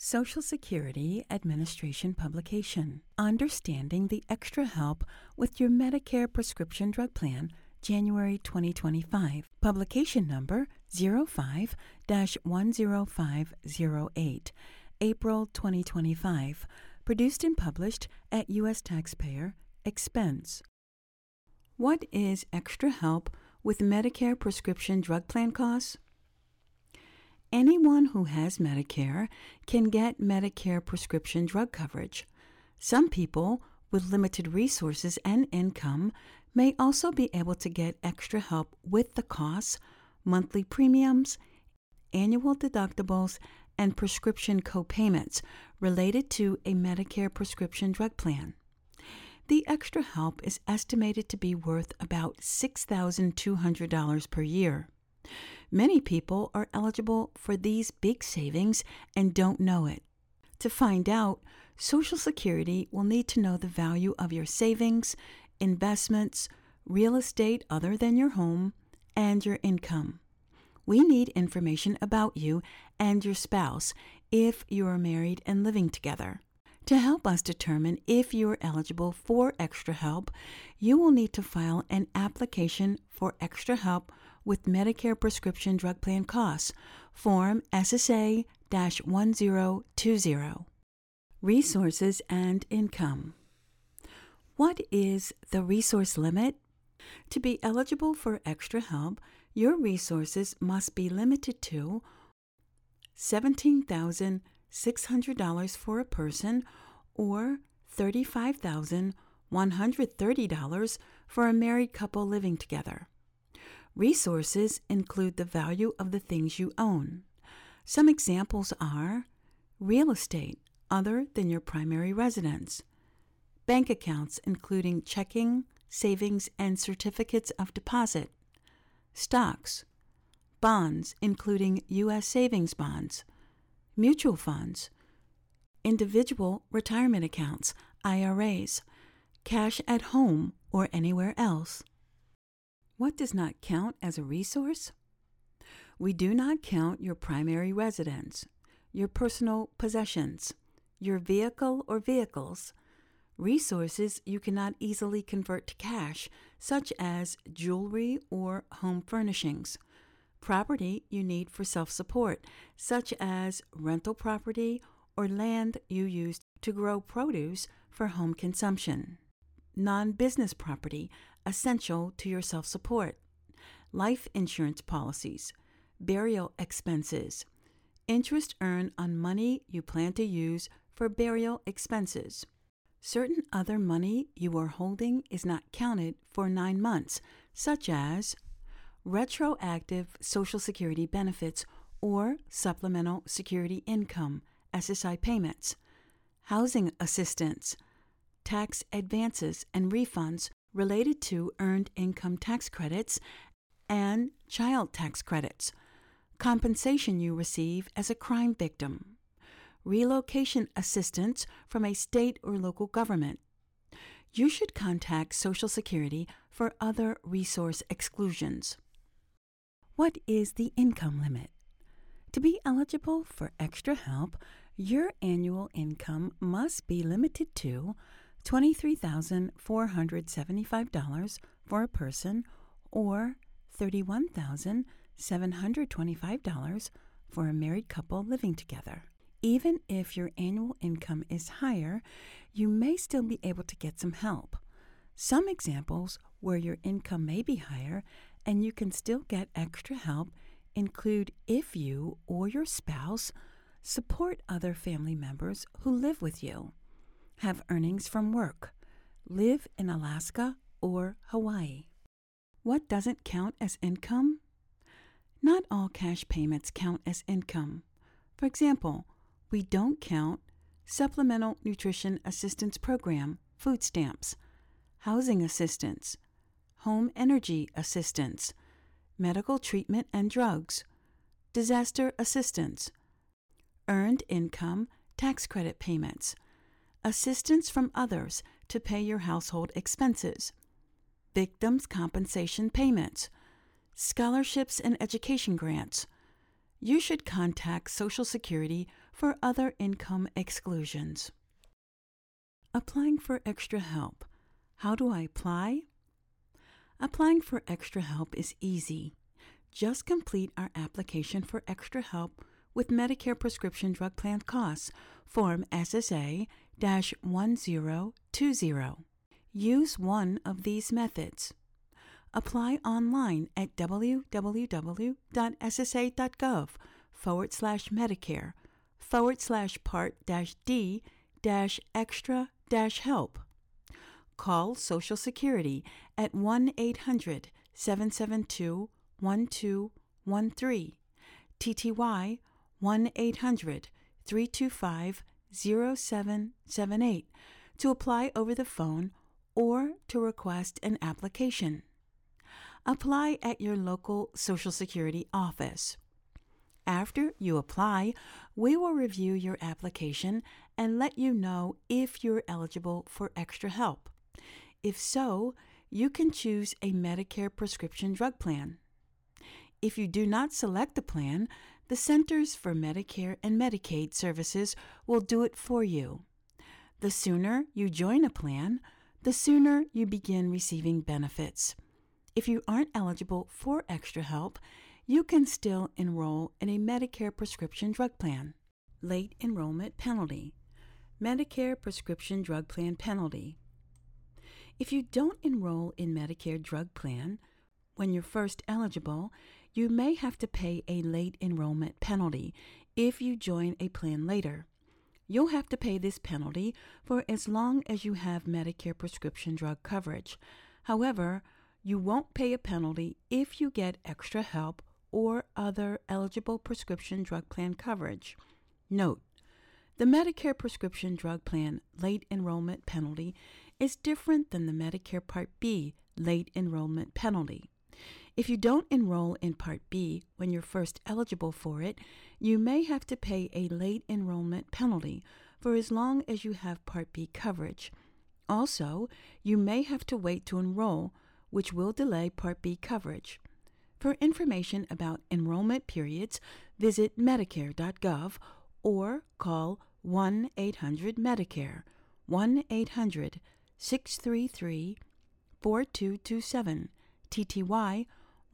Social Security Administration publication, Understanding the Extra Help with Your Medicare Prescription Drug Plan, January 2025, publication number 05-10508, April 2025, produced and published at U.S. taxpayer expense. What is extra help with Medicare prescription drug plan costs? Anyone who has Medicare can get Medicare prescription drug coverage. Some people with limited resources and income may also be able to get extra help with the costs, monthly premiums, annual deductibles, and prescription co-payments related to a Medicare prescription drug plan. The extra help is estimated to be worth about $6,200 per year. Many people are eligible for these big savings and don't know it. To find out, Social Security will need to know the value of your savings, investments, real estate other than your home, and your income. We need information about you and your spouse if you are married and living together. To help us determine if you are eligible for extra help, you will need to file an application for extra help with Medicare Prescription Drug Plan Costs, Form SSA-1020. Resources and income. What is the resource limit? To be eligible for extra help, your resources must be limited to $17,600 for a person or $35,130 for a married couple living together. Resources include the value of the things you own. Some examples are real estate other than your primary residence, bank accounts including checking, savings, and certificates of deposit, stocks, bonds including U.S. savings bonds, mutual funds, individual retirement accounts, IRAs, cash at home or anywhere else. What does not count as a resource? We do not count your primary residence, your personal possessions, your vehicle or vehicles, resources you cannot easily convert to cash, such as jewelry or home furnishings, property you need for self-support, such as rental property or land you use to grow produce for home consumption, non-business property essential to your self-support, life insurance policies, burial expenses, interest earned on money you plan to use for burial expenses. Certain other money you are holding is not counted for 9 months, such as retroactive Social Security benefits or supplemental security income, SSI payments, housing assistance, tax advances and refunds related to earned income tax credits and child tax credits, compensation you receive as a crime victim, relocation assistance from a state or local government. You should contact Social Security for other resource exclusions. What is the income limit? To be eligible for extra help, your annual income must be limited to $23,475 for a person or $31,725 for a married couple living together. Even if your annual income is higher, you may still be able to get some help. Some examples where your income may be higher and you can still get extra help include if you or your spouse support other family members who live with you, have earnings from work, live in Alaska or Hawaii. What doesn't count as income? Not all cash payments count as income. For example, we don't count Supplemental Nutrition Assistance Program, food stamps, housing assistance, home energy assistance, medical treatment and drugs, disaster assistance, earned income tax credit payments, assistance from others to pay your household expenses, victims' compensation payments, scholarships and education grants. You should contact Social Security for other income exclusions. Applying for extra help. How do I apply? Applying for extra help is easy. Just complete our application for extra help with Medicare Prescription Drug Plan Costs, Form SSA-1020. Use one of these methods. Apply online at www.ssa.gov/Medicare/Part-D-extra-help. Call Social Security at 1-800-772-1213, TTY 1-800-325-0778 to apply over the phone or to request an application. Apply at your local Social Security office. After you apply, we will review your application and let you know if you're eligible for extra help. If so, you can choose a Medicare prescription drug plan. If you do not select the plan, the Centers for Medicare and Medicaid Services will do it for you. The sooner you join a plan, the sooner you begin receiving benefits. If you aren't eligible for extra help, you can still enroll in a Medicare prescription drug plan. Late enrollment penalty. Medicare prescription drug plan penalty. If you don't enroll in Medicare drug plan when you're first eligible, you may have to pay a late enrollment penalty if you join a plan later. You'll have to pay this penalty for as long as you have Medicare prescription drug coverage. However, you won't pay a penalty if you get extra help or other eligible prescription drug plan coverage. Note, the Medicare prescription drug plan late enrollment penalty is different than the Medicare Part B late enrollment penalty. If you don't enroll in Part B when you're first eligible for it, you may have to pay a late enrollment penalty for as long as you have Part B coverage. Also, you may have to wait to enroll, which will delay Part B coverage. For information about enrollment periods, visit Medicare.gov or call 1-800-MEDICARE, 1-800-633-4227, TTY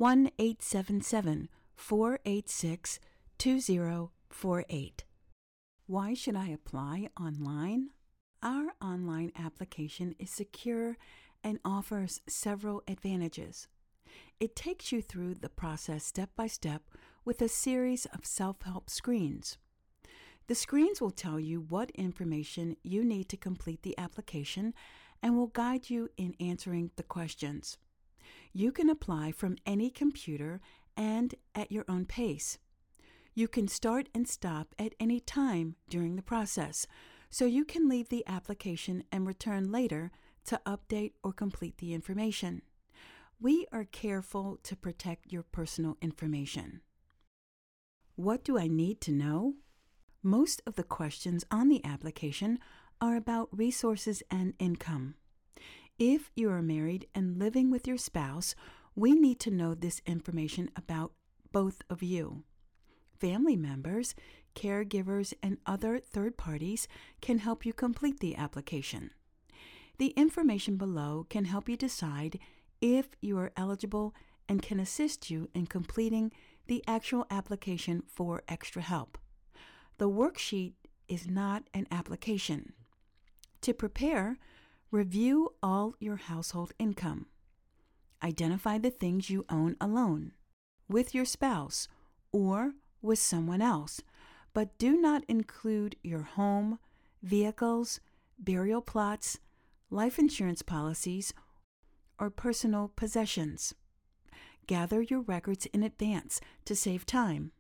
1-877-486-2048. Why should I apply online? Our online application is secure and offers several advantages. It takes you through the process step by step with a series of self-help screens. The screens will tell you what information you need to complete the application and will guide you in answering the questions. You can apply from any computer and at your own pace. You can start and stop at any time during the process, so you can leave the application and return later to update or complete the information. We are careful to protect your personal information. What do I need to know? Most of the questions on the application are about resources and income. If you are married and living with your spouse, we need to know this information about both of you. Family members, caregivers, and other third parties can help you complete the application. The information below can help you decide if you are eligible and can assist you in completing the actual application for extra help. The worksheet is not an application. To prepare, review all your household income. Identify the things you own alone, with your spouse, or with someone else, but do not include your home, vehicles, burial plots, life insurance policies, or personal possessions. Gather your records in advance to save time.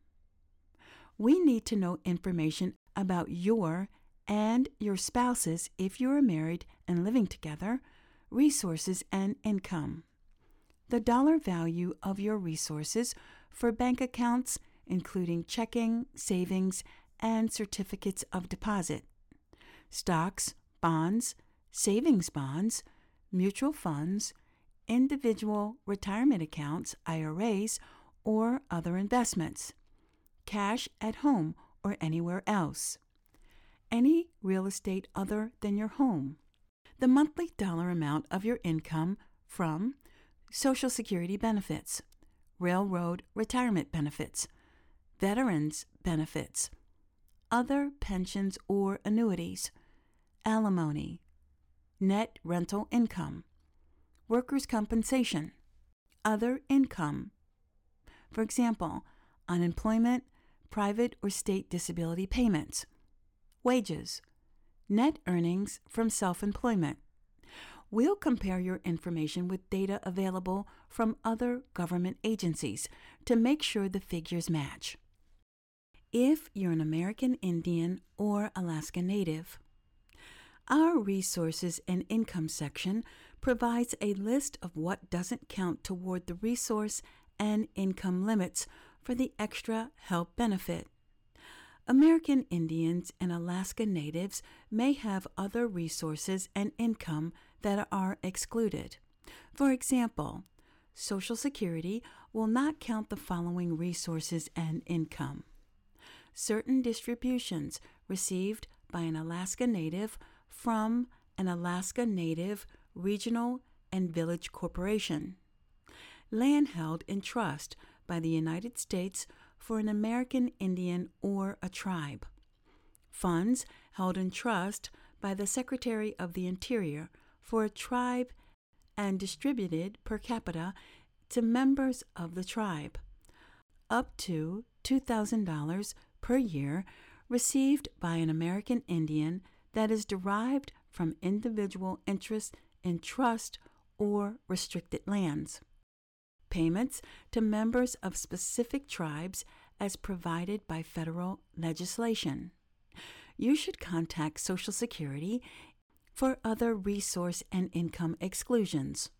We need to know information about your and your spouse's, if you are married and living together, resources and income. The dollar value of your resources for bank accounts, including checking, savings, and certificates of deposit, stocks, bonds, savings bonds, mutual funds, individual retirement accounts, IRAs, or other investments, cash at home or anywhere else. Any real estate other than your home. The monthly dollar amount of your income from Social Security benefits, railroad retirement benefits, veterans benefits, other pensions or annuities, alimony, net rental income, workers' compensation, other income. For example, unemployment, private or state disability payments, wages, net earnings from self-employment. We'll compare your information with data available from other government agencies to make sure the figures match. If you're an American Indian or Alaska Native, our Resources and Income section provides a list of what doesn't count toward the resource and income limits for the extra help benefit. American Indians and Alaska Natives may have other resources and income that are excluded. For example, Social Security will not count the following resources and income: certain distributions received by an Alaska Native from an Alaska Native regional and village corporation, land held in trust by the United States for an American Indian or a tribe, funds held in trust by the Secretary of the Interior for a tribe and distributed per capita to members of the tribe, up to $2,000 per year received by an American Indian that is derived from individual interest in trust or restricted lands. Payments to members of specific tribes as provided by federal legislation. You should contact Social Security for other resource and income exclusions.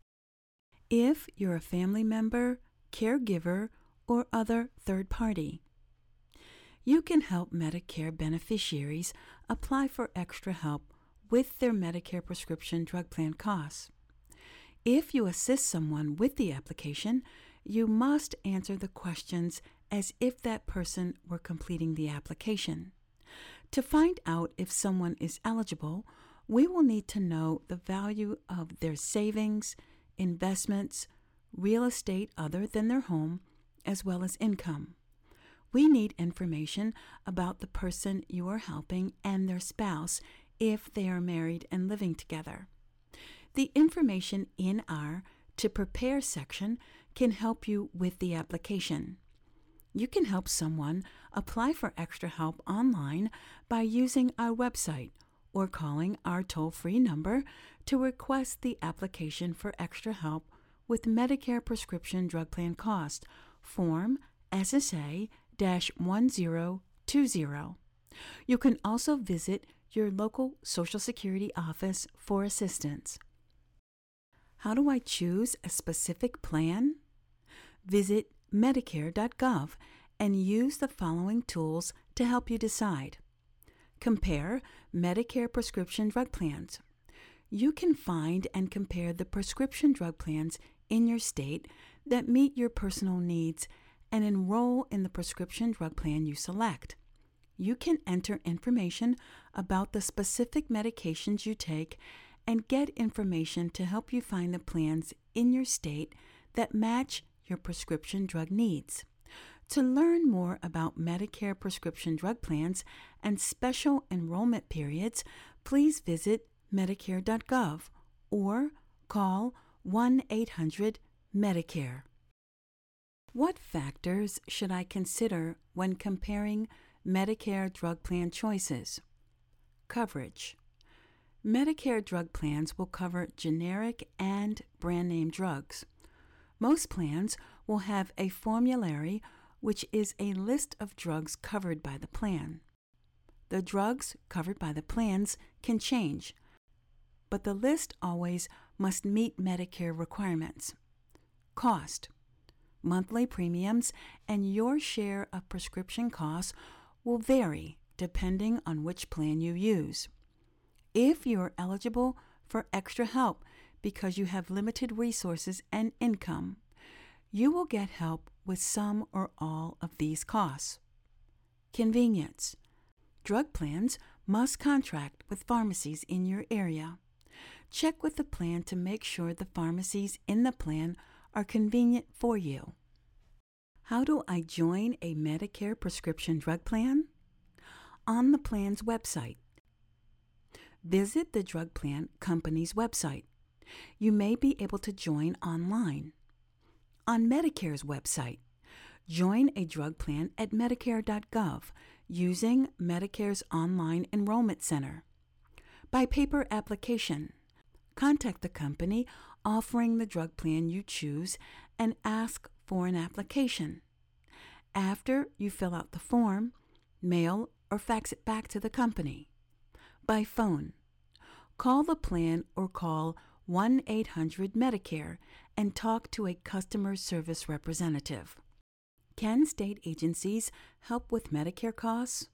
If you're a family member, caregiver, or other third party, you can help Medicare beneficiaries apply for extra help with their Medicare prescription drug plan costs. If you assist someone with the application, you must answer the questions as if that person were completing the application. To find out if someone is eligible, we will need to know the value of their savings, investments, real estate other than their home, as well as income. We need information about the person you are helping and their spouse if they are married and living together. The information in our To Prepare section can help you with the application. You can help someone apply for extra help online by using our website or calling our toll-free number to request the application for extra help with Medicare Prescription Drug Plan Cost, Form SSA-1020. You can also visit your local Social Security office for assistance. How do I choose a specific plan? Visit Medicare.gov and use the following tools to help you decide. Compare Medicare prescription drug plans. You can find and compare the prescription drug plans in your state that meet your personal needs and enroll in the prescription drug plan you select. You can enter information about the specific medications you take and get information to help you find the plans in your state that match your prescription drug needs. To learn more about Medicare prescription drug plans and special enrollment periods, please visit Medicare.gov or call 1-800-MEDICARE. What factors should I consider when comparing Medicare drug plan choices? Coverage. Medicare drug plans will cover generic and brand name drugs. Most plans will have a formulary, which is a list of drugs covered by the plan. The drugs covered by the plans can change, but the list always must meet Medicare requirements. Cost. Monthly premiums and your share of prescription costs will vary depending on which plan you use. If you are eligible for extra help because you have limited resources and income, you will get help with some or all of these costs. Convenience. Drug plans must contract with pharmacies in your area. Check with the plan to make sure the pharmacies in the plan are convenient for you. How do I join a Medicare prescription drug plan? On the plan's website. Visit the drug plan company's website. You may be able to join online. On Medicare's website, join a drug plan at medicare.gov using Medicare's online enrollment center. By paper application, contact the company offering the drug plan you choose and ask for an application. After you fill out the form, mail or fax it back to the company. By phone, call the plan or call 1-800-MEDICARE and talk to a customer service representative. Can state agencies help with Medicare costs?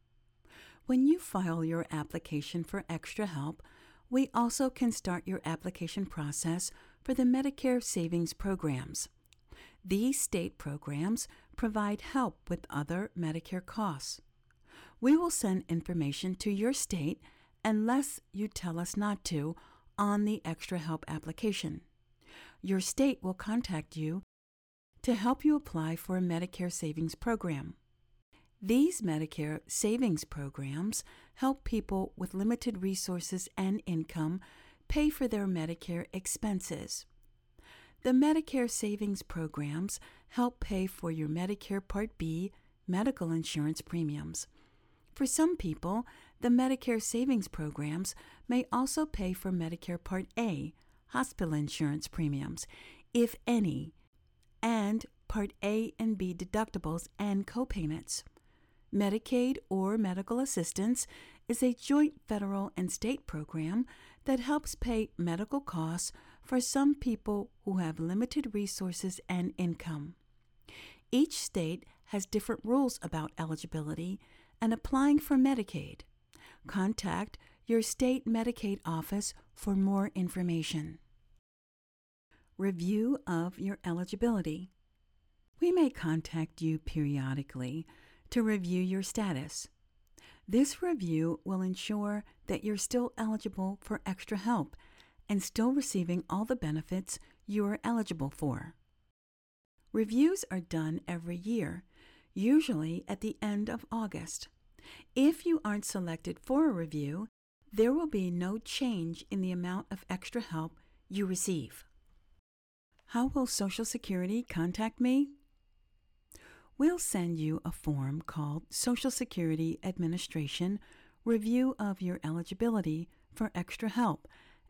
When you file your application for extra help, we also can start your application process for the Medicare Savings Programs. These state programs provide help with other Medicare costs. We will send information to your state unless you tell us not to on the extra help application. Your state will contact you to help you apply for a Medicare Savings Program. These Medicare Savings Programs help people with limited resources and income pay for their Medicare expenses. The Medicare Savings Programs help pay for your Medicare Part B medical insurance premiums. For some people, the Medicare Savings Programs may also pay for Medicare Part A hospital insurance premiums, if any, and Part A and B deductibles and copayments. Medicaid or medical assistance is a joint federal and state program that helps pay medical costs for some people who have limited resources and income. Each state has different rules about eligibility and applying for Medicaid. Contact your state Medicaid office for more information. Review of your eligibility. We may contact you periodically to review your status. This review will ensure that you're still eligible for extra help and still receiving all the benefits you are eligible for. Reviews are done every year, usually at the end of August. If you aren't selected for a review, there will be no change in the amount of extra help you receive. How will Social Security contact me? We'll send you a form called Social Security Administration Review of Your Eligibility for Extra Help,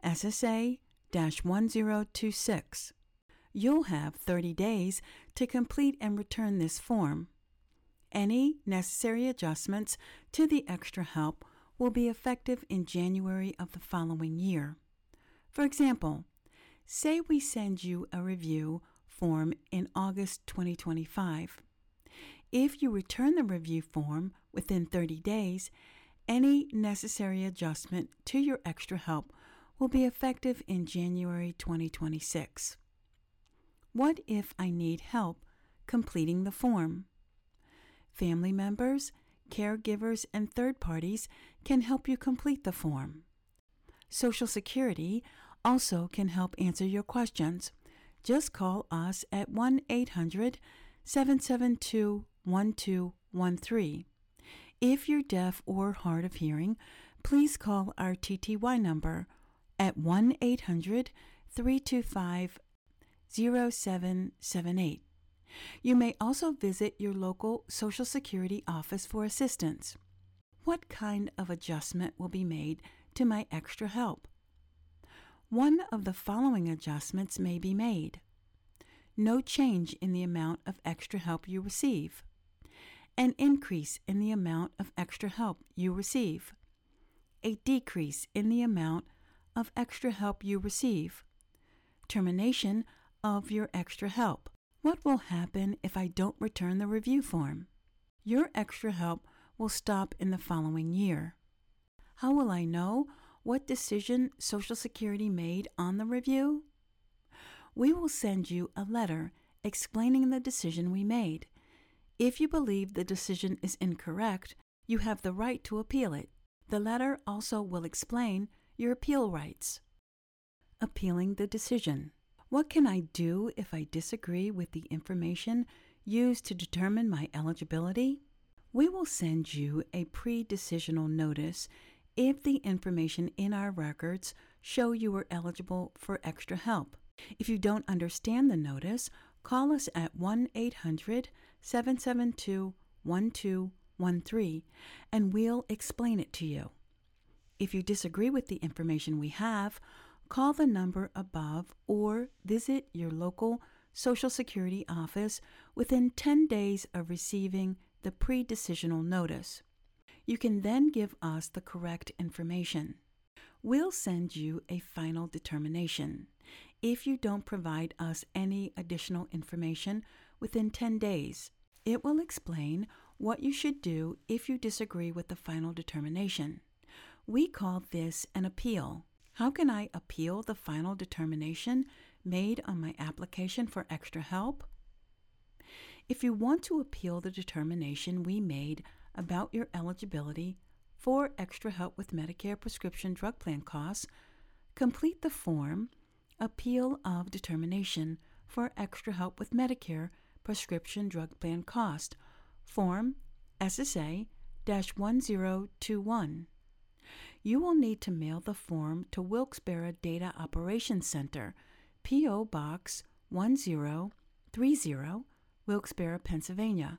SSA-1026. You'll have 30 days to complete and return this form. Any necessary adjustments to the extra help will be effective in January of the following year. For example, say we send you a review form in August 2025. If you return the review form within 30 days, any necessary adjustment to your extra help will be effective in January 2026. What if I need help completing the form? Family members, caregivers, and third parties can help you complete the form. Social Security also can help answer your questions. Just call us at 1-800-772-1213. If you're deaf or hard of hearing, please call our TTY number at 1-800-325-0778. You may also visit your local Social Security office for assistance. What kind of adjustment will be made to my extra help? One of the following adjustments may be made. No change in the amount of extra help you receive. An increase in the amount of extra help you receive. A decrease in the amount of extra help you receive. Termination of your extra help. What will happen if I don't return the review form? Your extra help will stop in the following year. How will I know what decision Social Security made on the review? We will send you a letter explaining the decision we made. If you believe the decision is incorrect, you have the right to appeal it. The letter also will explain your appeal rights. Appealing the decision. What can I do if I disagree with the information used to determine my eligibility? We will send you a pre-decisional notice if the information in our records show you are eligible for extra help. If you don't understand the notice, call us at 1-800-772-1213 and we'll explain it to you. If you disagree with the information we have, call the number above or visit your local Social Security office within 10 days of receiving the pre-decisional notice. You can then give us the correct information. We'll send you a final determination if you don't provide us any additional information within 10 days. It will explain what you should do if you disagree with the final determination. We call this an appeal. How can I appeal the final determination made on my application for extra help? If you want to appeal the determination we made about your eligibility for extra help with Medicare prescription drug plan costs, complete the form Appeal of Determination for Extra Help with Medicare Prescription Drug Plan Cost, Form SSA-1021. You will need to mail the form to Wilkes-Barre Data Operations Center, P.O. Box 1030, Wilkes-Barre, Pennsylvania,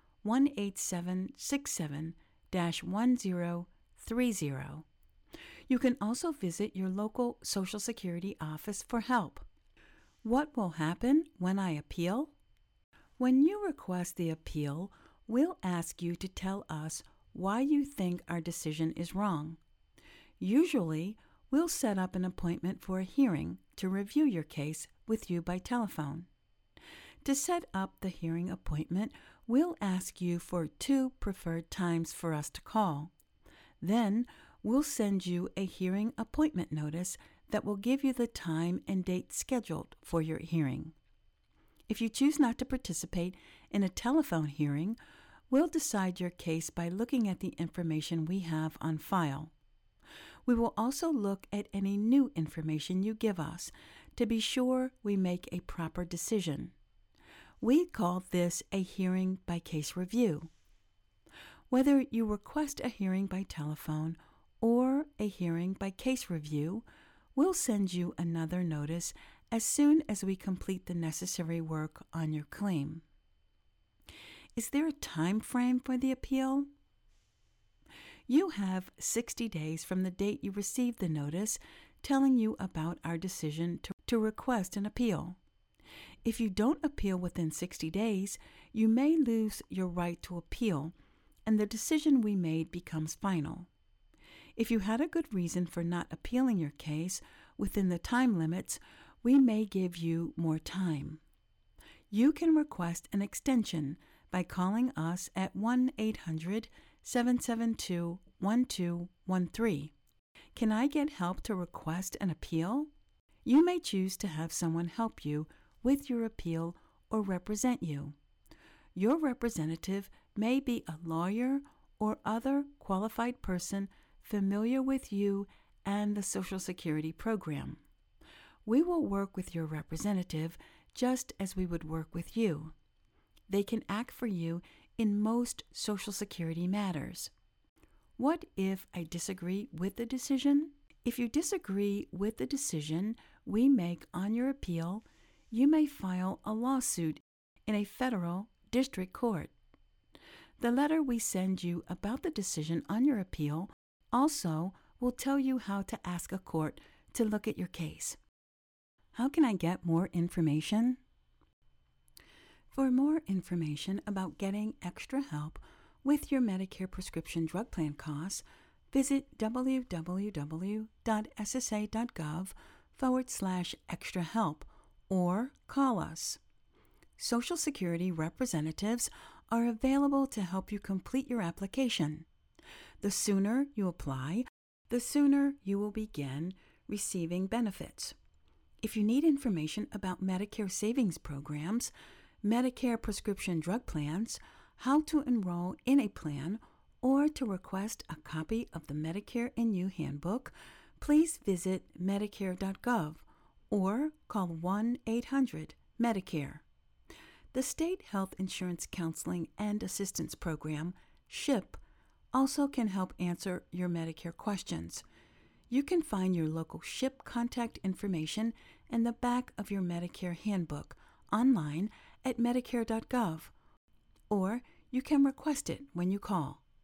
18767-1030. You can also visit your local Social Security office for help. What will happen when I appeal? When you request the appeal, we'll ask you to tell us why you think our decision is wrong. Usually, we'll set up an appointment for a hearing to review your case with you by telephone. To set up the hearing appointment, we'll ask you for 2 preferred times for us to call. Then, we'll send you a hearing appointment notice that will give you the time and date scheduled for your hearing. If you choose not to participate in a telephone hearing, we'll decide your case by looking at the information we have on file. We will also look at any new information you give us to be sure we make a proper decision. We call this a hearing by case review. Whether you request a hearing by telephone or a hearing by case review, we'll send you another notice as soon as we complete the necessary work on your claim. Is there a time frame for the appeal? You have 60 days from the date you received the notice telling you about our decision to request an appeal. If you don't appeal within 60 days, you may lose your right to appeal, and the decision we made becomes final. If you had a good reason for not appealing your case within the time limits, we may give you more time. You can request an extension by calling us at 1-800-772-1213. Can I get help to request an appeal? You may choose to have someone help you with your appeal or represent you. Your representative may be a lawyer or other qualified person familiar with you and the Social Security program. We will work with your representative just as we would work with you. They can act for you in most Social Security matters. What if I disagree with the decision? If you disagree with the decision we make on your appeal, you may file a lawsuit in a federal district court. The letter we send you about the decision on your appeal also will tell you how to ask a court to look at your case. How can I get more information? For more information about getting extra help with your Medicare prescription drug plan costs, visit www.ssa.gov/extra help or call us. Social Security representatives are available to help you complete your application. The sooner you apply, the sooner you will begin receiving benefits. If you need information about Medicare savings programs, Medicare prescription drug plans, how to enroll in a plan, or to request a copy of the Medicare and You Handbook, please visit Medicare.gov or call 1-800-MEDICARE. The State Health Insurance Counseling and Assistance Program, SHIP, also can help answer your Medicare questions. You can find your local SHIP contact information in the back of your Medicare handbook online at Medicare.gov, or you can request it when you call.